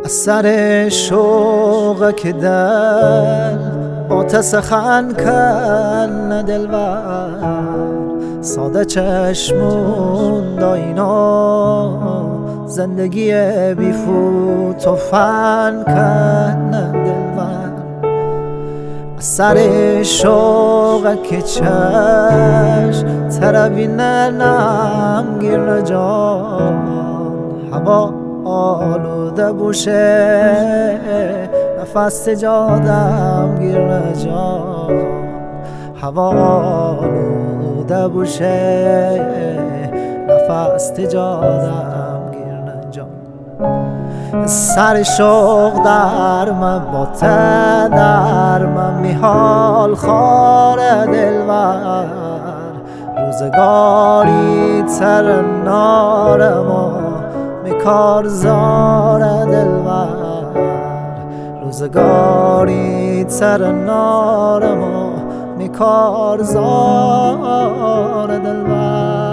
از سر شوق که دل با تسخن کن دلبر ساده چشمون داینا زندگی بی فوت و فن کن دلبر از سر شوق که چشم تربینه نمگیر جان هوا آلوده بوشه نفس جادم گیر جان هوا آلوده بوشه نفس جادم گیر جان سر شوق در من باته در من میحال خار دلبر روزگاری تر نارما میکار زار دلبر روزگاری تر نارما میکار زار دلبر